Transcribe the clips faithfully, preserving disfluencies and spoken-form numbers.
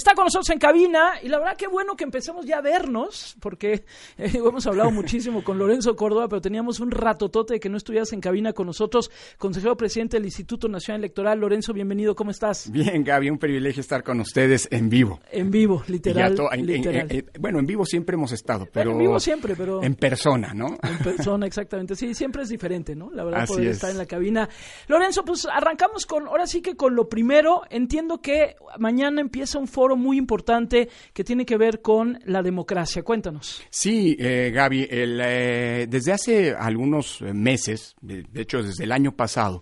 está con nosotros en cabina y la verdad qué bueno que empecemos ya a vernos, porque eh, hemos hablado muchísimo con Lorenzo Córdoba, pero teníamos un ratotote de que no estuvieras en cabina con nosotros, consejero presidente del Instituto Nacional Electoral. Lorenzo, bienvenido, ¿cómo estás? Bien, Gaby, un privilegio estar con ustedes en vivo. En vivo, literal. To- en, literal. En, en, bueno, en vivo siempre hemos estado, pero... Bueno, en vivo siempre, pero... En persona, ¿no? En persona, exactamente. Sí, siempre es diferente, ¿no? La verdad, Así poder es. estar en la cabina. Lorenzo, pues arrancamos con, ahora sí que con lo primero. Entiendo que mañana empieza un foro muy importante que tiene que ver con la democracia. Cuéntanos. Sí, eh, Gaby, el, eh, desde hace algunos meses, de, de hecho desde el año pasado,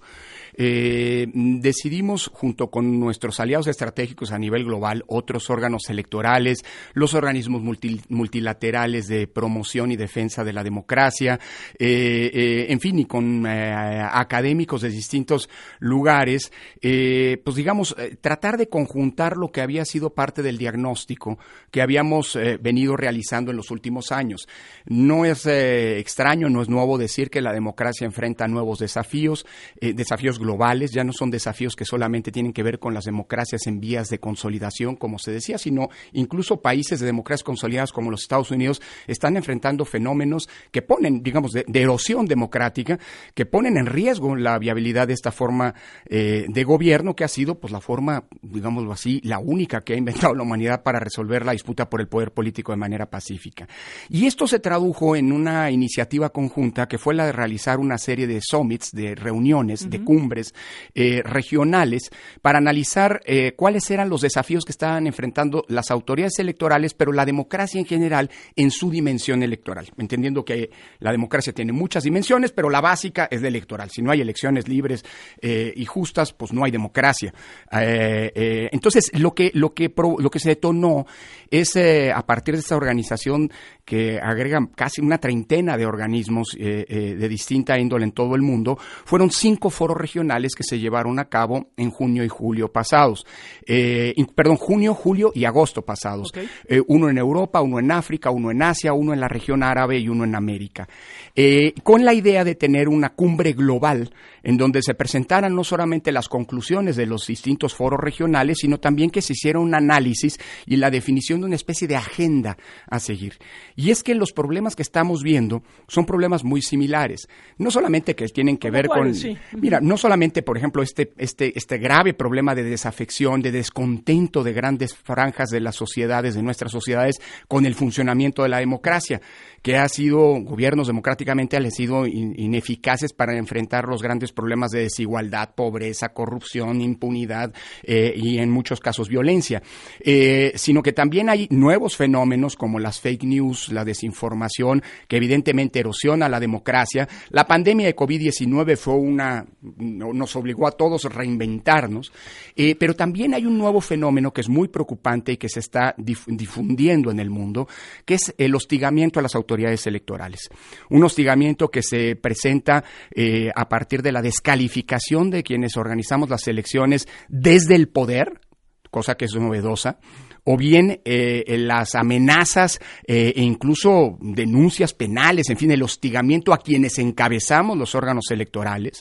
Eh, decidimos junto con nuestros aliados estratégicos a nivel global, otros órganos electorales, los organismos multi, multilaterales de promoción y defensa de la democracia, eh, eh, en fin, y con eh, académicos de distintos lugares, eh, pues digamos, eh, tratar de conjuntar lo que había sido parte del diagnóstico que habíamos eh, venido realizando en los últimos años. No es eh, extraño, no es nuevo decir que la democracia enfrenta nuevos desafíos, eh, desafíos globales, ya no son desafíos que solamente tienen que ver con las democracias en vías de consolidación, como se decía, sino incluso países de democracias consolidadas como los Estados Unidos están enfrentando fenómenos que ponen, digamos, de, de erosión democrática, que ponen en riesgo la viabilidad de esta forma eh, de gobierno, que ha sido, pues, la forma, digámoslo así, la única que ha inventado la humanidad para resolver la disputa por el poder político de manera pacífica. Y esto se tradujo en una iniciativa conjunta que fue la de realizar una serie de summits, de reuniones, uh-huh. de cumbres Eh, regionales para analizar eh, cuáles eran los desafíos que estaban enfrentando las autoridades electorales, pero la democracia en general en su dimensión electoral, entendiendo que la democracia tiene muchas dimensiones, pero la básica es la electoral. Si no hay elecciones libres eh, y justas, pues no hay democracia. Eh, eh, entonces, lo que, lo que, pro, lo que se detonó es eh, a partir de esta organización que agrega casi una treintena de organismos eh, eh, de distinta índole en todo el mundo, fueron cinco foros regionales que se llevaron a cabo en junio y julio pasados. Eh, perdón, junio, julio y agosto pasados. Okay. Eh, uno en Europa, uno en África, uno en Asia, uno en la región árabe y uno en América. Eh, con la idea de tener una cumbre global en donde se presentaran no solamente las conclusiones de los distintos foros regionales, sino también que se hiciera un análisis y la definición de una especie de agenda a seguir. Y es que los problemas que estamos viendo son problemas muy similares. No solamente que tienen que ver con... Sí. Mira, no solamente, por ejemplo, este, este, este grave problema de desafección, de descontento de grandes franjas de las sociedades, de nuestras sociedades, con el funcionamiento de la democracia, que ha sido, gobiernos democráticamente han sido in, ineficaces para enfrentar los grandes problemas de desigualdad, pobreza, corrupción, impunidad eh, y en muchos casos violencia, eh, sino que también hay nuevos fenómenos como las fake news, la desinformación, que evidentemente erosiona la democracia. La pandemia de covid diecinueve fue una, nos obligó a todos a reinventarnos, eh, pero también hay un nuevo fenómeno que es muy preocupante y que se está dif- difundiendo en el mundo, que es el hostigamiento a las autoridades electorales. Un hostigamiento que se presenta eh, a partir de la descalificación de quienes organizamos las elecciones desde el poder, cosa que es novedosa, o bien eh, las amenazas eh, e incluso denuncias penales, en fin, el hostigamiento a quienes encabezamos los órganos electorales.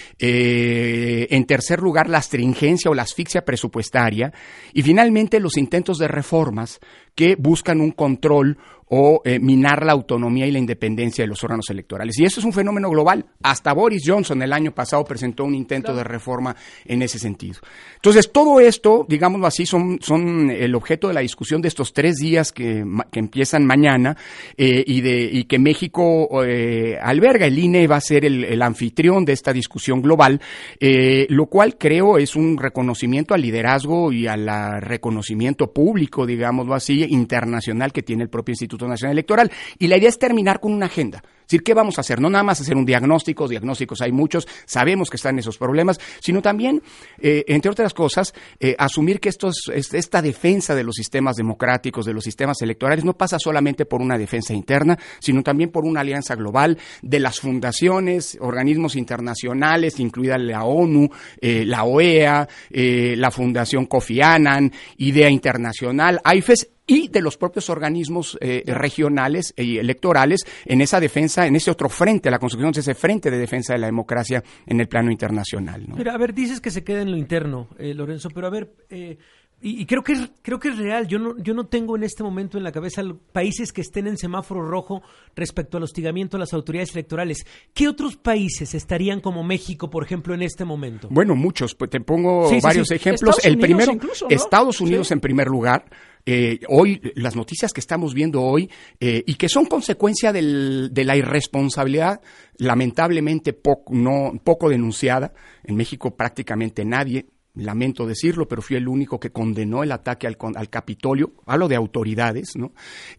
Eh, en tercer lugar, la astringencia o la asfixia presupuestaria. Y finalmente, los intentos de reformas que buscan un control o eh, minar la autonomía y la independencia de los órganos electorales. Y eso es un fenómeno global. Hasta Boris Johnson el año pasado presentó un intento claro. de reforma en ese sentido. Entonces, todo esto, digámoslo así, son, son el objeto de la discusión de estos tres días que, que empiezan mañana eh, y, de, y que México eh, alberga. El I N E va a ser el, el anfitrión de esta discusión global, eh, lo cual creo es un reconocimiento al liderazgo y al reconocimiento público, digámoslo así, internacional que tiene el propio Instituto Nacional Electoral. Y la idea es terminar con una agenda. Es decir, ¿qué vamos a hacer? No nada más hacer un diagnóstico, diagnósticos hay muchos, sabemos que están esos problemas, sino también, eh, entre otras cosas, eh, asumir que estos, esta defensa de los sistemas democráticos, de los sistemas electorales, no pasa solamente por una defensa interna, sino también por una alianza global de las fundaciones, organismos internacionales, incluida la ONU, eh, la O E A, eh, la Fundación Kofi Annan, Idea Internacional, A I F E S, y de los propios organismos eh, regionales y electorales en esa defensa, en ese otro frente, la construcción de ese frente de defensa de la democracia en el plano internacional, ¿no? Pero a ver, dices que se queda en lo interno, eh, Lorenzo, pero a ver, eh, Y, y creo que es, creo que es real. Yo no, yo no tengo en este momento en la cabeza países que estén en semáforo rojo respecto al hostigamiento a las autoridades electorales. ¿Qué otros países estarían como México, por ejemplo, en este momento? Bueno, muchos. Pues te pongo sí, sí, varios sí. ejemplos. Estados El Unidos primero, incluso, ¿no? Estados Unidos Sí. en primer lugar. Eh, hoy, las noticias que estamos viendo hoy eh, y que son consecuencia del, de la irresponsabilidad lamentablemente poco, no, poco denunciada. En México prácticamente nadie, lamento decirlo, pero fui el único que condenó el ataque al, al Capitolio, hablo de autoridades, ¿no?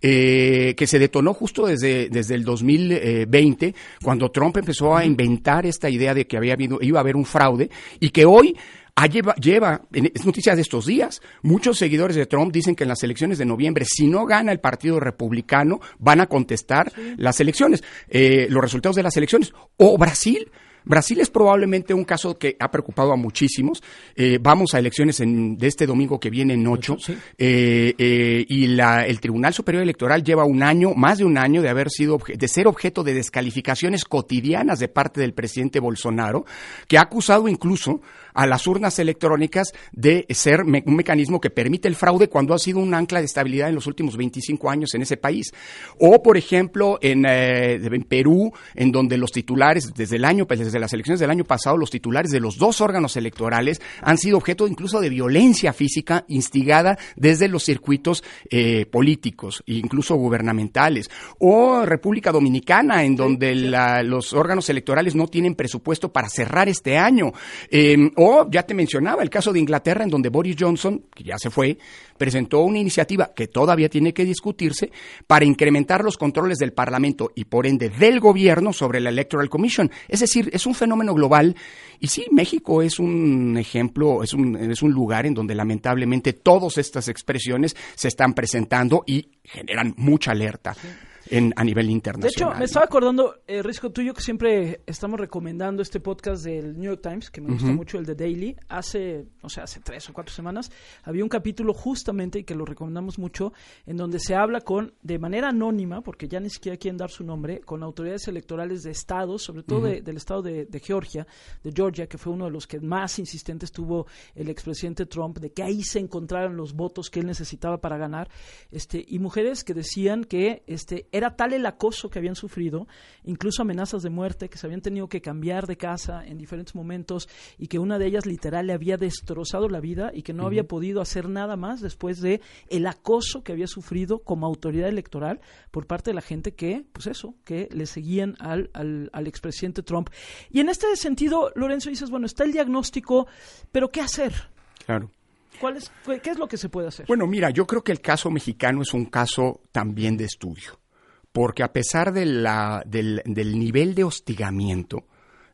Eh, que se detonó justo desde, desde el dos mil veinte, cuando Trump empezó a inventar esta idea de que había habido, iba a haber un fraude, y que hoy Ah, lleva, lleva, es noticia de estos días, muchos seguidores de Trump dicen que en las elecciones de noviembre, si no gana el Partido Republicano, van a contestar sí. las elecciones, eh, los resultados de las elecciones. O Brasil. Brasil es probablemente un caso que ha preocupado a muchísimos. Eh, vamos a elecciones en, de este domingo que viene en ocho, sí. eh, eh, y la, el Tribunal Superior Electoral lleva un año, más de un año de haber sido, de ser objeto de descalificaciones cotidianas de parte del presidente Bolsonaro, que ha acusado incluso a las urnas electrónicas de ser me, un mecanismo que permite el fraude cuando ha sido un ancla de estabilidad en los últimos veinticinco años en ese país. O, por ejemplo, en, eh, en Perú, en donde los titulares, desde el año, desde las elecciones del año pasado, los titulares de los dos órganos electorales han sido objeto incluso de violencia física instigada desde los circuitos eh, políticos, incluso gubernamentales. O República Dominicana, en donde la, los órganos electorales no tienen presupuesto para cerrar este año. Eh, O, ya te mencionaba, el caso de Inglaterra, en donde Boris Johnson, que ya se fue, presentó una iniciativa que todavía tiene que discutirse para incrementar los controles del Parlamento y, por ende, del gobierno sobre la Electoral Commission. Es decir, es un fenómeno global. Y sí, México es un ejemplo, es un, es un lugar en donde lamentablemente todas estas expresiones se están presentando y generan mucha alerta. Sí. En, a nivel internacional. De hecho, me estaba acordando, eh, Risco, tuyo, que siempre estamos recomendando este podcast del New York Times, que me gusta uh-huh. mucho, el de Daily. Hace, no sé, hace tres o cuatro semanas, había un capítulo justamente, y que lo recomendamos mucho, en donde se habla con, de manera anónima, porque ya ni siquiera quieren dar su nombre, con autoridades electorales de estados, sobre todo uh-huh. de, del estado de, de Georgia, de Georgia, que fue uno de los que más insistentes tuvo el expresidente Trump, de que ahí se encontraran los votos que él necesitaba para ganar, este, y mujeres que decían que este era tal el acoso que habían sufrido, incluso amenazas de muerte, que se habían tenido que cambiar de casa en diferentes momentos, y que una de ellas literal le había destrozado la vida y que no uh-huh. había podido hacer nada más después de el acoso que había sufrido como autoridad electoral por parte de la gente que, pues eso, que le seguían al, al, al expresidente Trump. Y en este sentido, Lorenzo, dices, bueno, está el diagnóstico, pero ¿qué hacer? Claro. ¿Cuál es, ¿Qué es lo que se puede hacer? Bueno, mira, yo creo que el caso mexicano es un caso también de estudio. Porque a pesar de la, del, del nivel de hostigamiento,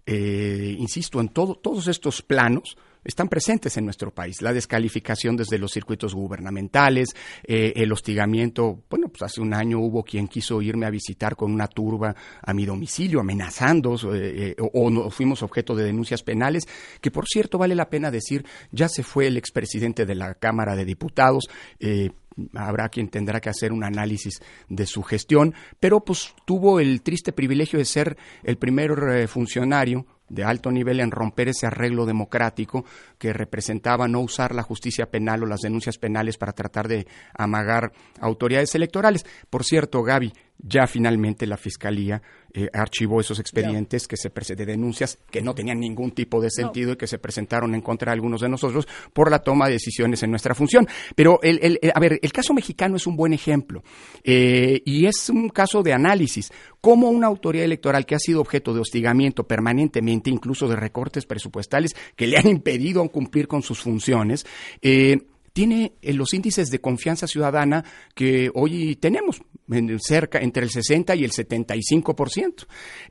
eh, insisto, en todo, todos estos planos están presentes en nuestro país. La descalificación desde los circuitos gubernamentales, eh, el hostigamiento. Bueno, pues hace un año hubo quien quiso irme a visitar con una turba a mi domicilio, amenazando, eh, eh, o, o no, fuimos objeto de denuncias penales, que por cierto vale la pena decir, ya se fue el expresidente de la Cámara de Diputados, eh, habrá quien tendrá que hacer un análisis de su gestión, pero pues tuvo el triste privilegio de ser el primer eh, funcionario de alto nivel en romper ese arreglo democrático que representaba no usar la justicia penal o las denuncias penales para tratar de amagar autoridades electorales. Por cierto, Gaby, ya finalmente la Fiscalía eh, archivó esos expedientes que se de denuncias que no tenían ningún tipo de sentido no. y que se presentaron en contra de algunos de nosotros por la toma de decisiones en nuestra función. Pero, el, el, el, a ver, el caso mexicano es un buen ejemplo eh, y es un caso de análisis. Cómo una autoridad electoral que ha sido objeto de hostigamiento permanentemente, incluso de recortes presupuestales que le han impedido cumplir con sus funciones, eh, tiene los índices de confianza ciudadana que hoy tenemos, en cerca entre el sesenta y el setenta y cinco por ciento.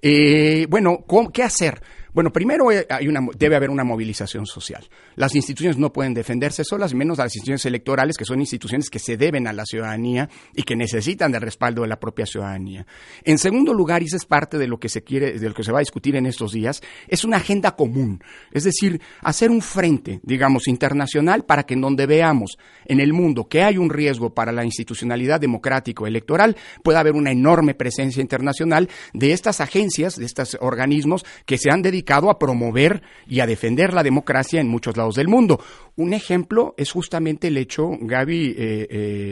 Eh, bueno, ¿qué hacer? Bueno, primero hay una, debe haber una movilización social. Las instituciones no pueden defenderse solas, menos las instituciones electorales, que son instituciones que se deben a la ciudadanía y que necesitan del respaldo de la propia ciudadanía. En segundo lugar, y eso es parte de lo que se quiere, de lo que se va a discutir en estos días, es una agenda común. Es decir, hacer un frente, digamos, internacional para que en donde veamos en el mundo que hay un riesgo para la institucionalidad democrático electoral, pueda haber una enorme presencia internacional de estas agencias, de estos organismos que se han dedicado dedicado a promover y a defender la democracia en muchos lados del mundo. Un ejemplo es justamente el hecho, Gaby, eh, eh,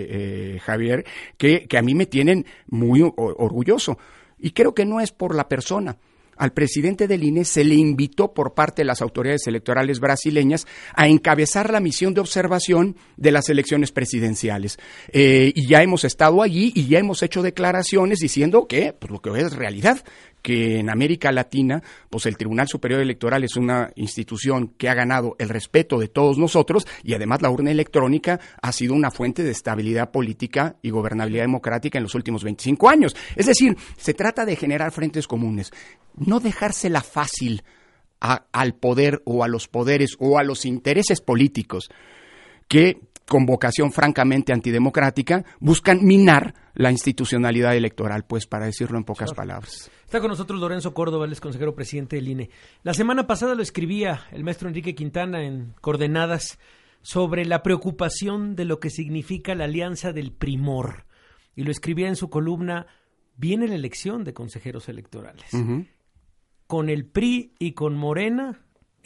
eh, Javier, que, que a mí me tienen muy o- orgulloso. Y creo que no es por la persona. Al presidente del I N E se le invitó por parte de las autoridades electorales brasileñas a encabezar la misión de observación de las elecciones presidenciales. Eh, y ya hemos estado allí y ya hemos hecho declaraciones diciendo que, pues, lo que es realidad, que en América Latina, pues el Tribunal Superior Electoral es una institución que ha ganado el respeto de todos nosotros y además la urna electrónica ha sido una fuente de estabilidad política y gobernabilidad democrática en los últimos veinticinco años. Es decir, se trata de generar frentes comunes, no dejársela fácil a, al poder o a los poderes o a los intereses políticos que, con vocación francamente antidemocrática, buscan minar la institucionalidad electoral, pues, para decirlo en pocas palabras. Está con nosotros Lorenzo Córdoba, el ex consejero presidente del I N E. La semana pasada lo escribía el maestro Enrique Quintana en Coordenadas sobre la preocupación de lo que significa la alianza del primor. Y lo escribía en su columna, viene la elección de consejeros electorales. Uh-huh. Con el P R I y con Morena,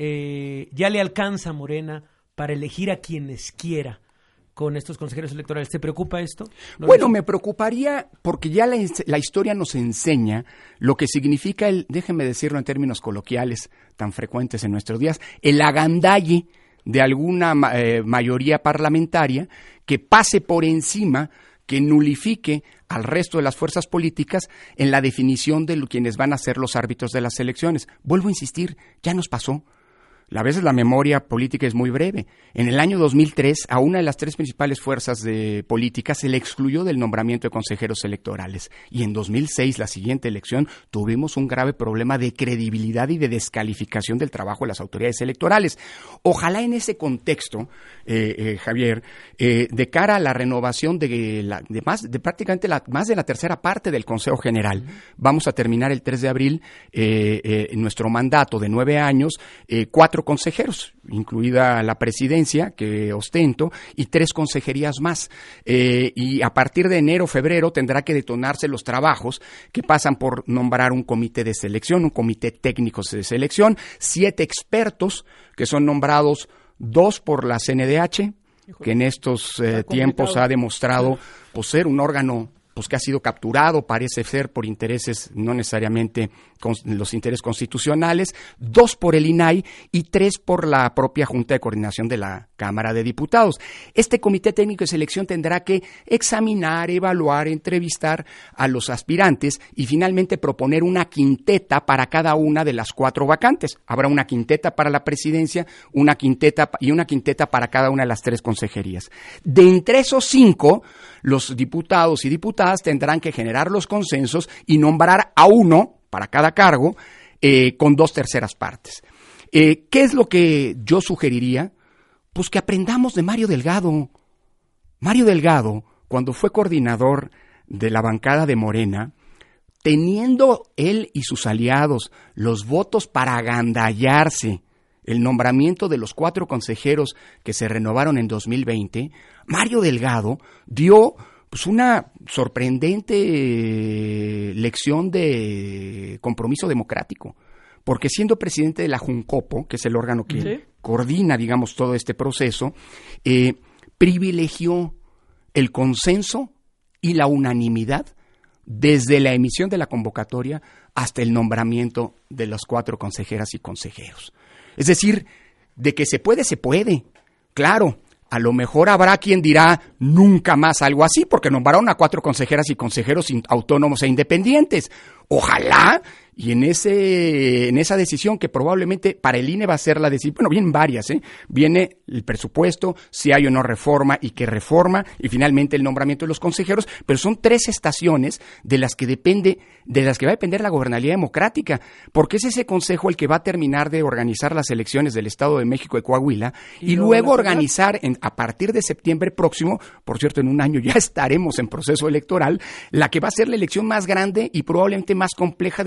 eh, ya le alcanza a Morena para elegir a quienes quiera con estos consejeros electorales. ¿Te preocupa esto? ¿No? Bueno, me preocuparía porque ya la, la historia nos enseña lo que significa el, déjenme decirlo en términos coloquiales tan frecuentes en nuestros días, el agandalle de alguna eh, mayoría parlamentaria que pase por encima, que nulifique al resto de las fuerzas políticas en la definición de lo, quienes van a ser los árbitros de las elecciones. Vuelvo a insistir, ya nos pasó. A veces la memoria política es muy breve. En el año dos mil tres, a una de las tres principales fuerzas de política se le excluyó del nombramiento de consejeros electorales. Y en dos mil seis, la siguiente elección, tuvimos un grave problema de credibilidad y de descalificación del trabajo de las autoridades electorales. Ojalá en ese contexto, eh, eh, Javier, eh, de cara a la renovación de, la, de, más, de prácticamente la, más de la tercera parte del Consejo General, vamos a terminar el tres de abril eh, eh, nuestro mandato de nueve años, eh, cuatro consejeros, incluida la presidencia que ostento, y tres consejerías más. Eh, y a partir de enero, febrero, tendrá que detonarse los trabajos que pasan por nombrar un comité de selección, un comité técnico de selección, siete expertos que son nombrados, dos por la C N D H, que en estos eh, tiempos ha demostrado pues, ser un órgano pues que ha sido capturado, parece ser, por intereses, no necesariamente con los intereses constitucionales, dos por el I N A I y tres por la propia Junta de Coordinación de la Cámara de Diputados. Este Comité Técnico de Selección tendrá que examinar, evaluar, entrevistar a los aspirantes y finalmente proponer una quinteta para cada una de las cuatro vacantes. Habrá una quinteta para la presidencia, una quinteta y una quinteta para cada una de las tres consejerías. De entre esos cinco, los diputados y diputadas tendrán que generar los consensos y nombrar a uno para cada cargo eh, con dos terceras partes. Eh, ¿Qué es lo que yo sugeriría? Pues que aprendamos de Mario Delgado. Mario Delgado, cuando fue coordinador de la bancada de Morena, teniendo él y sus aliados los votos para agandallarse el nombramiento de los cuatro consejeros que se renovaron en dos mil veinte, Mario Delgado dio pues una sorprendente lección de compromiso democrático, porque siendo presidente de la Juncopo, que es el órgano que ¿Sí? coordina, digamos, todo este proceso, eh, privilegió el consenso y la unanimidad desde la emisión de la convocatoria hasta el nombramiento de las cuatro consejeras y consejeros. Es decir, de que se puede, se puede. Claro, a lo mejor habrá quien dirá nunca más algo así, porque nombraron a cuatro consejeras y consejeros autónomos e independientes. Ojalá, y en ese en esa decisión que probablemente para el I N E va a ser la decisión, bueno, vienen varias, ¿eh? Viene el presupuesto, si hay o no reforma y qué reforma, y finalmente el nombramiento de los consejeros, pero son tres estaciones de las que depende, de las que va a depender la gobernabilidad democrática, porque es ese consejo el que va a terminar de organizar las elecciones del Estado de México y Coahuila, y, y luego organizar en, a partir de septiembre próximo, por cierto, en un año ya estaremos en proceso electoral, la que va a ser la elección más grande y probablemente más compleja de nuestra historia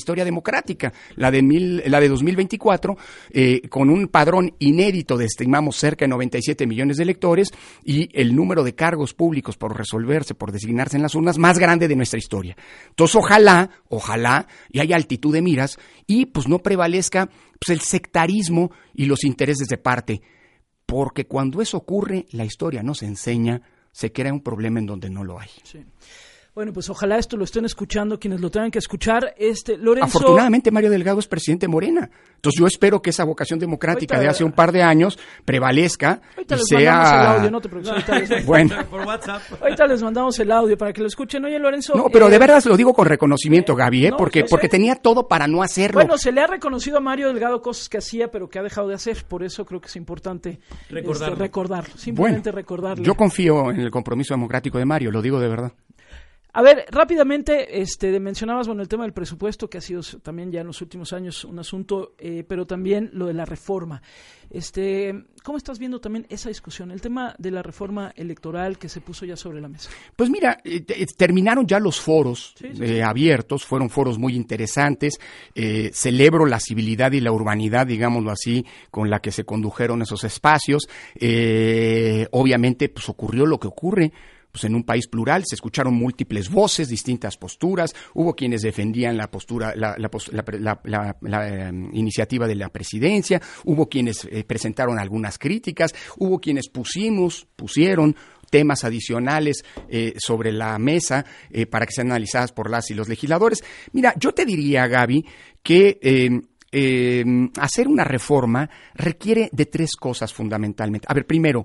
historia democrática, la de, mil, la de dos mil veinticuatro, eh, con un padrón inédito de, estimamos, cerca de noventa y siete millones de electores y el número de cargos públicos por resolverse, por designarse en las urnas, más grande de nuestra historia. Entonces, ojalá, ojalá, y haya altitud de miras y pues no prevalezca pues, el sectarismo y los intereses de parte, porque cuando eso ocurre, la historia nos enseña, se crea un problema en donde no lo hay. Sí. Bueno, pues ojalá esto lo estén escuchando quienes lo tengan que escuchar. Este, Lorenzo... Afortunadamente, Mario Delgado es presidente de Morena. Entonces, yo espero que esa vocación democrática ahorita, de hace un par de años prevalezca ahorita y les sea... mandamos el audio, no te preocupes. Ahorita les... bueno. Por WhatsApp. Ahorita les mandamos el audio para que lo escuchen. Oye, Lorenzo... No, pero eh... de verdad lo digo con reconocimiento, Gaby, ¿eh? no, porque, porque tenía todo para no hacerlo. Bueno, se le ha reconocido a Mario Delgado cosas que hacía, pero que ha dejado de hacer. Por eso creo que es importante recordarlo. Este, recordarlo simplemente bueno, recordarlo. Yo confío en el compromiso democrático de Mario, lo digo de verdad. A ver, rápidamente, este, mencionabas, bueno, el tema del presupuesto, que ha sido también ya en los últimos años un asunto, eh, pero también lo de la reforma. Este, ¿cómo estás viendo también esa discusión, el tema de la reforma electoral que se puso ya sobre la mesa? Pues mira, eh, eh, terminaron ya los foros sí, sí, eh, sí. abiertos, fueron foros muy interesantes, eh, celebro la civilidad y la urbanidad, digámoslo así, con la que se condujeron esos espacios. Eh, obviamente, pues ocurrió lo que ocurre. Pues en un país plural se escucharon múltiples voces, distintas posturas, hubo quienes defendían la postura, la, la, la, la, la, la eh, iniciativa de la presidencia, hubo quienes eh, presentaron algunas críticas, hubo quienes pusimos, pusieron temas adicionales eh, sobre la mesa eh, para que sean analizadas por las y los legisladores. Mira, yo te diría, Gaby, que eh, eh, hacer una reforma requiere de tres cosas fundamentalmente. A ver, primero,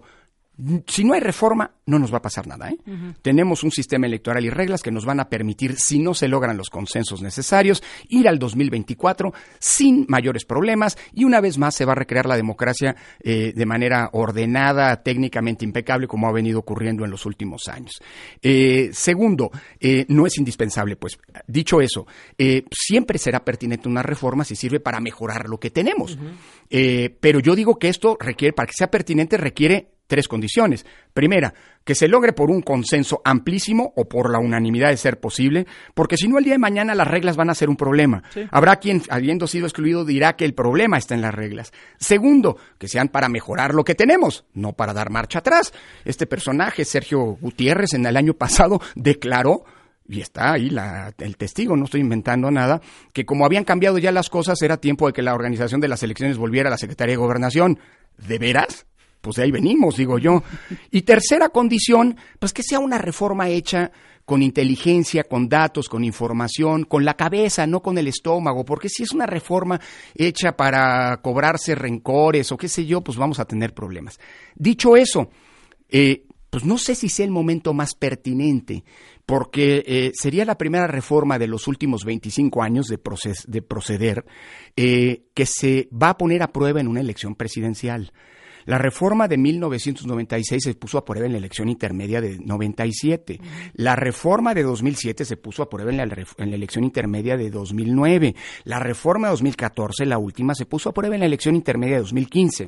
si no hay reforma, no nos va a pasar nada, ¿eh? Uh-huh. Tenemos un sistema electoral y reglas que nos van a permitir, si no se logran los consensos necesarios, ir al dos mil veinticuatro sin mayores problemas y una vez más se va a recrear la democracia eh, de manera ordenada, técnicamente impecable, como ha venido ocurriendo en los últimos años. Eh, segundo, eh, no es indispensable, pues, dicho eso, eh, siempre será pertinente una reforma si sirve para mejorar lo que tenemos. Uh-huh. Eh, pero yo digo que esto requiere, para que sea pertinente, requiere tres condiciones. Primera, que se logre por un consenso amplísimo o por la unanimidad de ser posible, porque si no el día de mañana las reglas van a ser un problema. Sí. Habrá quien, habiendo sido excluido, dirá que el problema está en las reglas. Segundo, que sean para mejorar lo que tenemos, no para dar marcha atrás. Este personaje, Sergio Gutiérrez, en el año pasado declaró, y está ahí la, el testigo, no estoy inventando nada, que como habían cambiado ya las cosas, era tiempo de que la organización de las elecciones volviera a la Secretaría de Gobernación. ¿De veras? Pues de ahí venimos, digo yo. Y tercera condición, pues que sea una reforma hecha con inteligencia, con datos, con información, con la cabeza, no con el estómago, porque si es una reforma hecha para cobrarse rencores o qué sé yo, pues vamos a tener problemas. Dicho eso, eh, pues no sé si sea el momento más pertinente, porque eh, sería la primera reforma de los últimos veinticinco años de, proces- de proceder eh, que se va a poner a prueba en una elección presidencial. La reforma de mil novecientos noventa y seis se puso a prueba en la elección intermedia de noventa y siete. La reforma de dos mil siete se puso a prueba en la, en la elección intermedia de dos mil nueve. La reforma de dos mil catorce, la última, se puso a prueba en la elección intermedia de dos mil quince.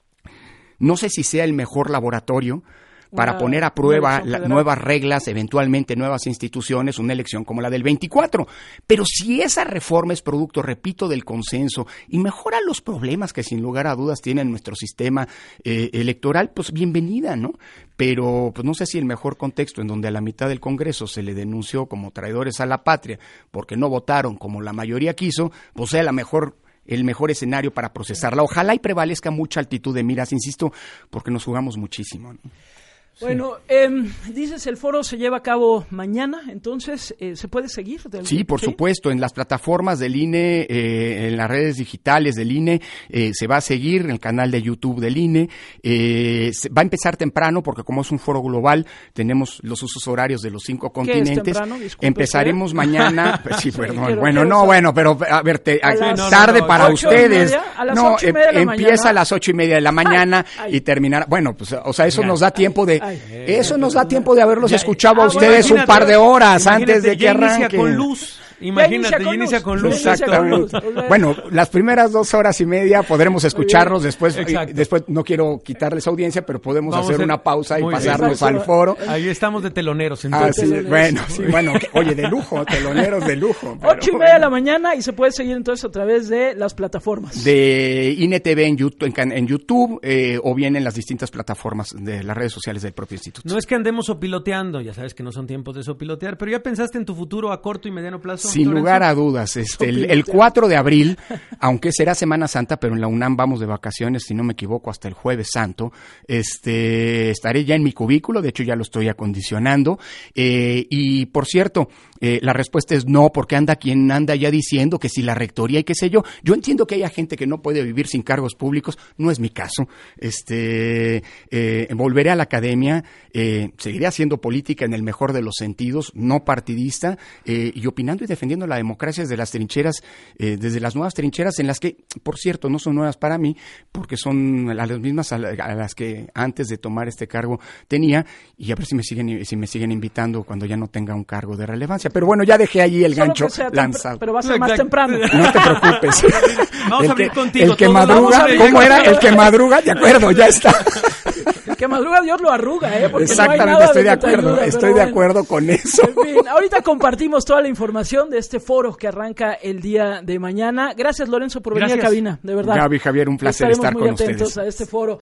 No sé si sea el mejor laboratorio para una, poner a prueba la, nuevas reglas, eventualmente nuevas instituciones, una elección como la del veinticuatro. Pero si esa reforma es producto, repito, del consenso y mejora los problemas que sin lugar a dudas tiene nuestro sistema eh, electoral, pues bienvenida, ¿no? Pero pues no sé si el mejor contexto en donde a la mitad del Congreso se le denunció como traidores a la patria porque no votaron como la mayoría quiso, pues sea la mejor... el mejor escenario para procesarla. Ojalá y prevalezca mucha altitud de miras, insisto, porque nos jugamos muchísimo, ¿no? Bueno, sí. eh, dices el foro se lleva a cabo mañana, entonces, eh, ¿se puede seguir? Del... Sí, por ¿Sí? supuesto, en las plataformas del I N E, eh, en las redes digitales del I N E, eh, se va a seguir en el canal de YouTube del I N E, eh, se, va a empezar temprano porque como es un foro global, tenemos los usos horarios de los cinco continentes. ¿Qué es temprano? Disculpe, Empezaremos ¿eh? mañana, pues, sí, sí, perdón, quiero, bueno, quiero no, saber. bueno, pero a ver, te, a a las, tarde no, no, para ustedes. A las no, ocho y media de la empieza mañana. a las ocho y media de la mañana ay, ay. y terminará, bueno, pues, o sea, eso ay, nos da tiempo de, ay, eso nos da tiempo de haberlos ya, escuchado ah, a ustedes bueno, un par de horas antes de que ya arranque. inicia con luz. Imagínate, ya inicia con luz. Exactamente. Bueno, las primeras dos horas y media podremos escucharnos, después eh, después no quiero quitarles audiencia, pero podemos Vamos hacer una pausa y pasarnos bien. al foro. Ahí estamos de teloneros, entonces. Ah, sí, teloneros. Bueno, sí, bueno, oye, de lujo, teloneros de lujo. Pero, Ocho y media de la mañana y se puede seguir entonces a través de las plataformas. De I N T V en YouTube, en, en YouTube eh, o bien en las distintas plataformas de las redes sociales del propio instituto. No es que andemos sopiloteando, ya sabes que no son tiempos de sopilotear, pero ¿ya pensaste en tu futuro a corto y mediano plazo? Sin Lorenzo? lugar a dudas. Este, el, el cuatro de abril, aunque será Semana Santa, pero en la UNAM vamos de vacaciones, si no me equivoco, hasta el Jueves Santo, este, estaré ya en mi cubículo, de hecho ya lo estoy acondicionando, eh, y por cierto, eh, la respuesta es no, porque anda quien anda ya diciendo que si la rectoría y qué sé yo, yo entiendo que haya gente que no puede vivir sin cargos públicos, no es mi caso, este, eh, volveré a la academia, eh, seguiré haciendo política en el mejor de los sentidos, no partidista, eh, y opinando y defendiendo la democracia desde las trincheras, eh, desde las nuevas trincheras en las que, por cierto, no son nuevas para mí, porque son las mismas a, la, a las que antes de tomar este cargo tenía, y a ver si me siguen si me siguen invitando cuando ya no tenga un cargo de relevancia. Pero bueno, ya dejé allí el Solo gancho lanzado. Pero va a ser más temprano. No te preocupes. Vamos el a abrir que, contigo. El que madruga, ¿cómo era? El que madruga, de acuerdo, ya está. El que madruga Dios lo arruga, ¿eh? Porque Exactamente, no hay nada estoy de, de acuerdo, ayuda, estoy de bueno. acuerdo con eso. En fin, ahorita compartimos toda la información de este foro que arranca el día de mañana. Gracias, Lorenzo, por venir Gracias. a cabina, de verdad. Gaby, Javier, un placer Estaremos estar muy con atentos ustedes. a este foro.